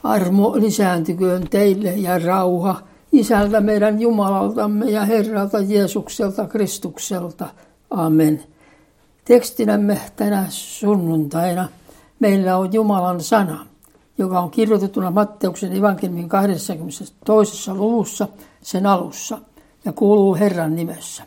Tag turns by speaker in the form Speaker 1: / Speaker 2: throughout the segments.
Speaker 1: Armo lisääntyköön teille ja rauha Isältä meidän Jumalaltamme ja Herralta Jeesukselta Kristukselta. Amen. Tekstinämme tänä sunnuntaina meillä on Jumalan sana, joka on kirjoitettuna Matteuksen evankeliumin 22. luvussa sen alussa ja kuuluu Herran nimessä.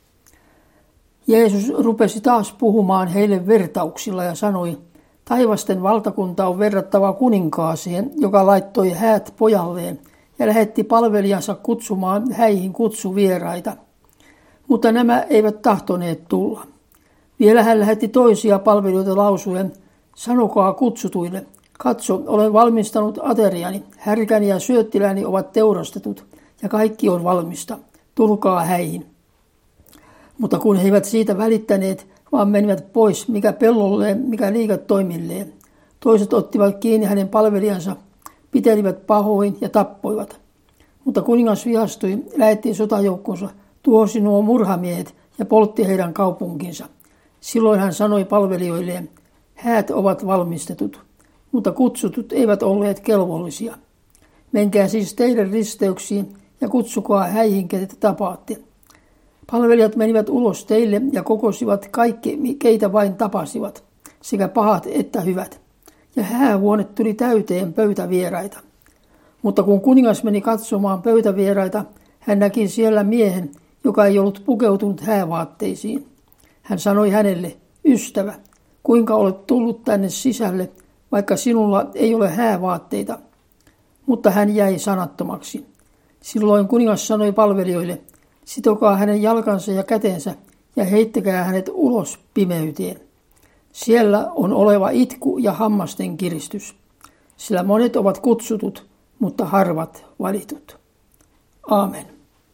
Speaker 1: Jeesus rupesi taas puhumaan heille vertauksilla ja sanoi, taivasten valtakunta on verrattava kuninkaaseen, joka laittoi häät pojalleen ja lähetti palvelijansa kutsumaan häihin kutsuvieraita. Mutta nämä eivät tahtoneet tulla. Vielä hän lähetti toisia palvelijoita lausuen, sanokaa kutsutuille, katso, olen valmistanut ateriani, härkäni ja syöttiläni ovat teurastetut ja kaikki on valmista, tulkaa häihin. Mutta kun he eivät siitä välittäneet, vaan menivät pois, mikä pellolleen, mikä liiketoimilleen. Toiset ottivat kiinni hänen palvelijansa, pitelivät pahoin ja tappoivat. Mutta kuningas vihastui, lähetti sotajoukkonsa, tuhosi nuo murhamiehet ja poltti heidän kaupunkinsa. Silloin hän sanoi palvelijoilleen, häät ovat valmistetut, mutta kutsutut eivät olleet kelvollisia. Menkää siis teidän risteyksiin ja kutsukaa häihin, ketä tapaatte. Palvelijat menivät ulos teille ja kokosivat kaikki, keitä vain tapasivat, sekä pahat että hyvät. Ja häähuone tuli täyteen pöytävieraita. Mutta kun kuningas meni katsomaan pöytävieraita, hän näki siellä miehen, joka ei ollut pukeutunut häävaatteisiin. Hän sanoi hänelle, ystävä, kuinka olet tullut tänne sisälle, vaikka sinulla ei ole häävaatteita. Mutta hän jäi sanattomaksi. Silloin kuningas sanoi palvelijoille, sitokaa hänen jalkansa ja kätensä ja heittäkää hänet ulos pimeyteen. Siellä on oleva itku ja hammasten kiristys, sillä monet ovat kutsutut, mutta harvat valitut. Aamen.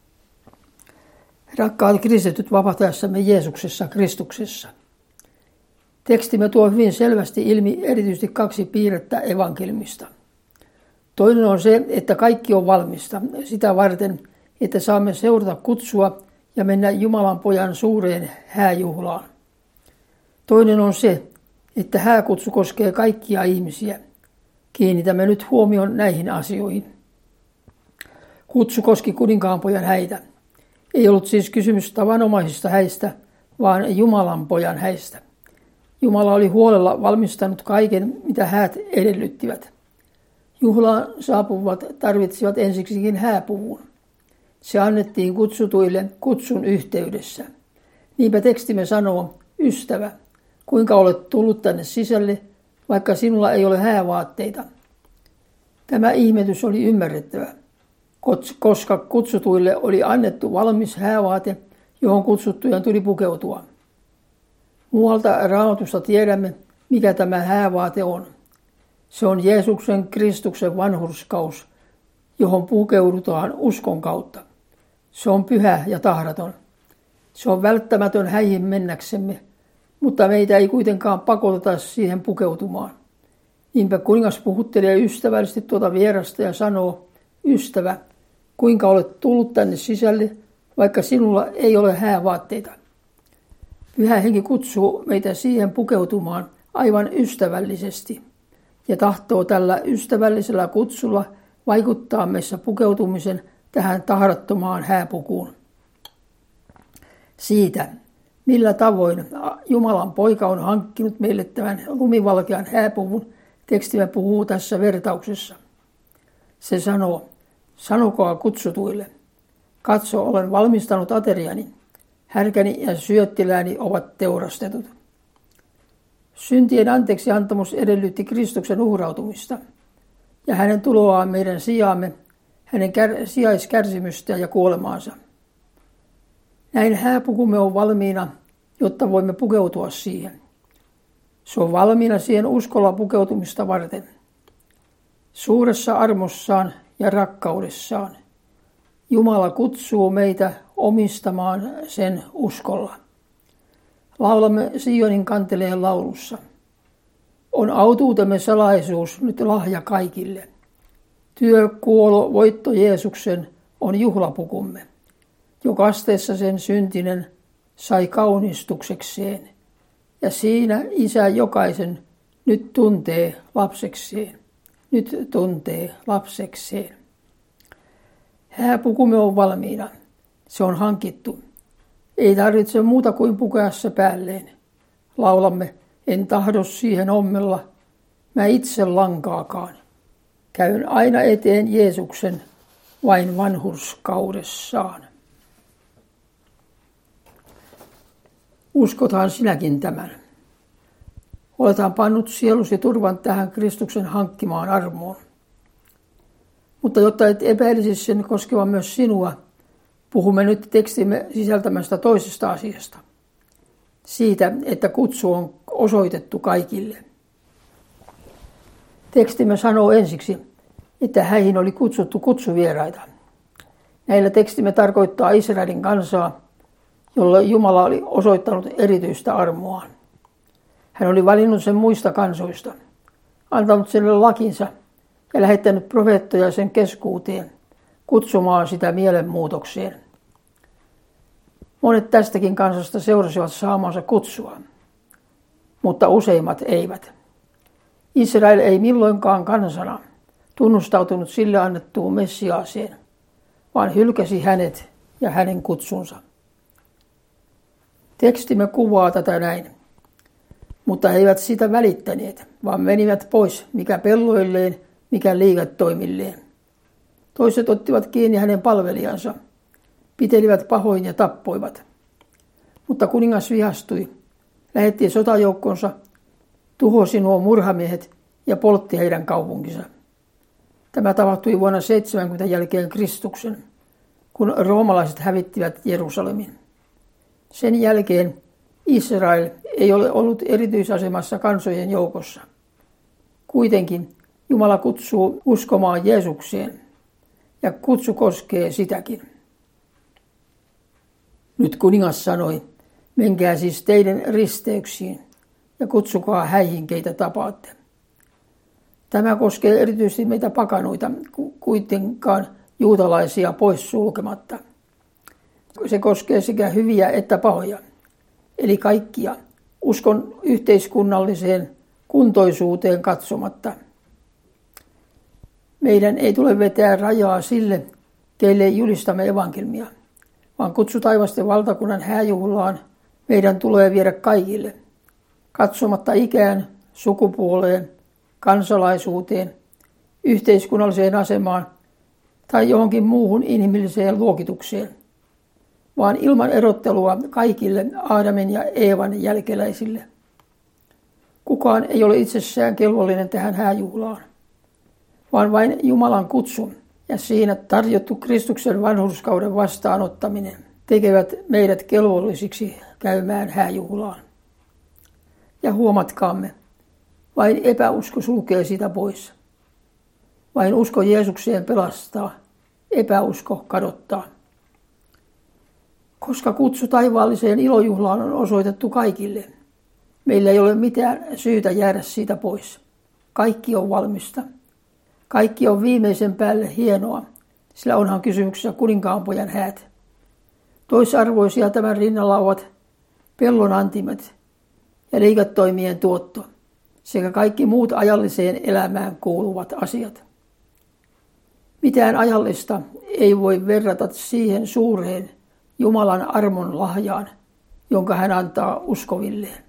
Speaker 1: Rakkaat kristityt vapahtajassamme Jeesuksessa Kristuksessa. Tekstimme tuo hyvin selvästi ilmi erityisesti kaksi piirrettä evankeliumista. Toinen on se, että kaikki on valmista sitä varten, että saamme seurata kutsua ja mennä Jumalan pojan suureen hääjuhlaan. Toinen on se, että hääkutsu koskee kaikkia ihmisiä. Kiinnitämme nyt huomion näihin asioihin. Kutsu koski kuninkaanpojan häitä. Ei ollut siis kysymys tavanomaisista häistä, vaan Jumalan pojan häistä. Jumala oli huolella valmistanut kaiken, mitä häät edellyttivät. Juhlaan saapuvat tarvitsivat ensiksikin hääpuvun. Se annettiin kutsutuille kutsun yhteydessä. Niinpä tekstimme sanoo, ystävä, kuinka olet tullut tänne sisälle, vaikka sinulla ei ole häävaatteita. Tämä ihmetys oli ymmärrettävä, koska kutsutuille oli annettu valmis häävaate, johon kutsuttujen tuli pukeutua. Muualta Raamatusta tiedämme, mikä tämä häävaate on. Se on Jeesuksen Kristuksen vanhurskaus, johon pukeudutaan uskon kautta. Se on pyhä ja tahraton. Se on välttämätön häihin mennäksemme, mutta meitä ei kuitenkaan pakoteta siihen pukeutumaan. Niinpä kuningas puhuttelee ystävällisesti tuota vierasta ja sanoo, ystävä, kuinka olet tullut tänne sisälle, vaikka sinulla ei ole häävaatteita. Pyhä henki kutsuu meitä siihen pukeutumaan aivan ystävällisesti ja tahtoo tällä ystävällisellä kutsulla vaikuttaa meissä pukeutumisen tähän tahrattomaan hääpukuun. Siitä, millä tavoin Jumalan poika on hankkinut meille tämän lumivalkean hääpuvun, tekstimme puhuu tässä vertauksessa. Se sanoo, sanokaa kutsutuille, katso olen valmistanut ateriani, härkäni ja syöttiläni ovat teurastetut. Syntien anteeksiantamus edellytti Kristuksen uhrautumista ja hänen tuloaan meidän sijaamme, hänen sijaiskärsimystä ja kuolemaansa. Näin hääpukumme on valmiina, jotta voimme pukeutua siihen. Se on valmiina siihen uskolla pukeutumista varten. Suuressa armossaan ja rakkaudessaan Jumala kutsuu meitä omistamaan sen uskolla. Laulamme Sionin kanteleen laulussa. On autuutemme salaisuus nyt lahja kaikille. Työ, kuolo, voitto Jeesuksen on juhlapukumme. Jo kasteessa sen syntinen sai kaunistuksekseen, ja siinä Isä jokaisen nyt tuntee lapsekseen. nyt tuntee lapsekseen. Hääpukumme on valmiina. Se on hankittu. Ei tarvitse muuta kuin pukea se päälleen. Laulamme, en tahdo siihen ommella, mä itse lankaakaan. Käyn aina eteen Jeesuksen vain vanhurskaudessaan. Uskothan sinäkin tämän. Olethan pannut sielusi turvan tähän Kristuksen hankkimaan armoon. Mutta jotta et epäilisi sen koskevan myös sinua, puhumme nyt tekstimme sisältämästä toisesta asiasta. Siitä, että kutsu on osoitettu kaikille. Tekstimme sanoo ensiksi, että häihin oli kutsuttu kutsuvieraita. Näillä tekstimme tarkoittaa Israelin kansaa, jolle Jumala oli osoittanut erityistä armoaan. Hän oli valinnut sen muista kansoista, antanut sille lakinsa ja lähettänyt profeettoja sen keskuuteen kutsumaan sitä mielenmuutokseen. Monet tästäkin kansasta seurasivat saamansa kutsua, mutta useimmat eivät. Israel ei milloinkaan kansana tunnustautunut sille annettuun Messiaaseen, vaan hylkäsi hänet ja hänen kutsunsa. Tekstimme kuvaa tätä näin, mutta he eivät sitä välittäneet, vaan menivät pois, mikä pelloilleen, mikä liiketoimilleen. Toiset ottivat kiinni hänen palvelijansa, pitelivät pahoin ja tappoivat. Mutta kuningas vihastui, lähetti sotajoukkonsa, tuhosi nuo murhamiehet ja poltti heidän kaupunkinsa. Tämä tapahtui vuonna 70 jälkeen Kristuksen, kun roomalaiset hävittivät Jerusalemin. Sen jälkeen Israel ei ole ollut erityisasemassa kansojen joukossa. Kuitenkin Jumala kutsuu uskomaan Jeesukseen, ja kutsu koskee sitäkin. Nyt kuningas sanoi, menkää siis teidän risteyksiin ja kutsukaa häihin, keitä tapaatte. Tämä koskee erityisesti meitä pakanoita, kuitenkaan juutalaisia pois sulkematta. Se koskee sekä hyviä että pahoja, eli kaikkia uskon yhteiskunnalliseen kuntoisuuteen katsomatta. Meidän ei tule vetää rajaa sille, keille julistamme evankelmia, vaan kutsu taivasten valtakunnan hääjuhlaan meidän tulee viedä kaikille, katsomatta ikään, sukupuoleen, kansalaisuuteen, yhteiskunnalliseen asemaan tai johonkin muuhun inhimilliseen luokitukseen, vaan ilman erottelua kaikille Aadamin ja Eevan jälkeläisille. Kukaan ei ole itsessään kelvollinen tähän hääjuhlaan, vaan vain Jumalan kutsu ja siinä tarjottu Kristuksen vanhurskauden vastaanottaminen tekevät meidät kelvollisiksi käymään hääjuhlaan. Ja huomatkaamme, vain epäusko sulkee sitä pois. Vain usko Jeesukseen pelastaa, epäusko kadottaa. Koska kutsu taivaalliseen ilojuhlaan on osoitettu kaikille, meillä ei ole mitään syytä jäädä siitä pois. Kaikki on valmista. Kaikki on viimeisen päälle hienoa, sillä onhan kysymyksessä kuninkaanpojan häät. Toisarvoisia tämän rinnalla ovat pellon antimet ja liiketoimien tuotto sekä kaikki muut ajalliseen elämään kuuluvat asiat. Mitään ajallista ei voi verrata siihen suureen Jumalan armon lahjaan, jonka hän antaa uskovilleen.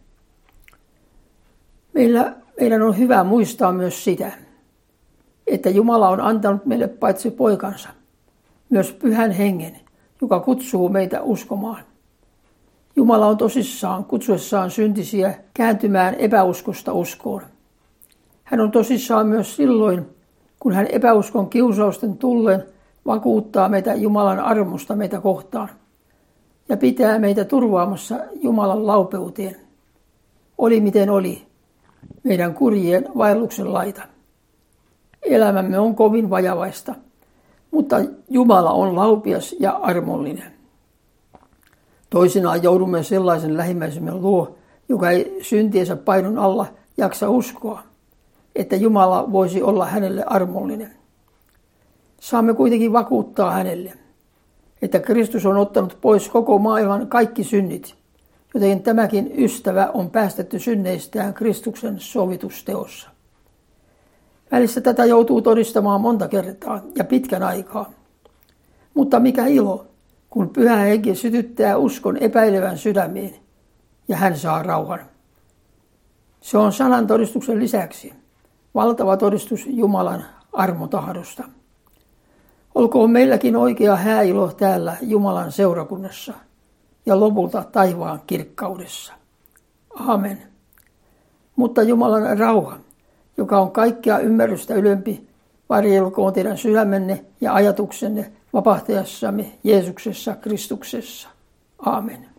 Speaker 1: Meidän on hyvä muistaa myös sitä, että Jumala on antanut meille paitsi poikansa, myös Pyhän Hengen, joka kutsuu meitä uskomaan. Jumala on tosissaan kutsuessaan syntisiä kääntymään epäuskosta uskoon. Hän on tosissaan myös silloin, kun hän epäuskon kiusausten tullen vakuuttaa meitä Jumalan armosta meitä kohtaan ja pitää meitä turvaamassa Jumalan laupeuteen. Oli miten oli, meidän kurjien vaelluksen laita. Elämämme on kovin vajavaista, mutta Jumala on laupias ja armollinen. Toisinaan joudumme sellaisen lähimmäisemme luo, joka ei syntiensä painon alla jaksa uskoa, että Jumala voisi olla hänelle armollinen. Saamme kuitenkin vakuuttaa hänelle, että Kristus on ottanut pois koko maailman kaikki synnit, joten tämäkin ystävä on päästetty synneistään Kristuksen sovitusteossa. Välissä tätä joutuu todistamaan monta kertaa ja pitkän aikaa. Mutta mikä ilo, kun Pyhä Henki sytyttää uskon epäilevän sydämiin ja hän saa rauhan. Se on sanan todistuksen lisäksi valtava todistus Jumalan armotahdosta. Olkoon meilläkin oikea hääilo täällä Jumalan seurakunnassa ja lopulta taivaan kirkkaudessa. Aamen. Mutta Jumalan rauha, joka on kaikkea ymmärrystä ylempi, varjelkoon teidän sydämenne ja ajatuksenne vapahtajassamme Jeesuksessa Kristuksessa. Aamen.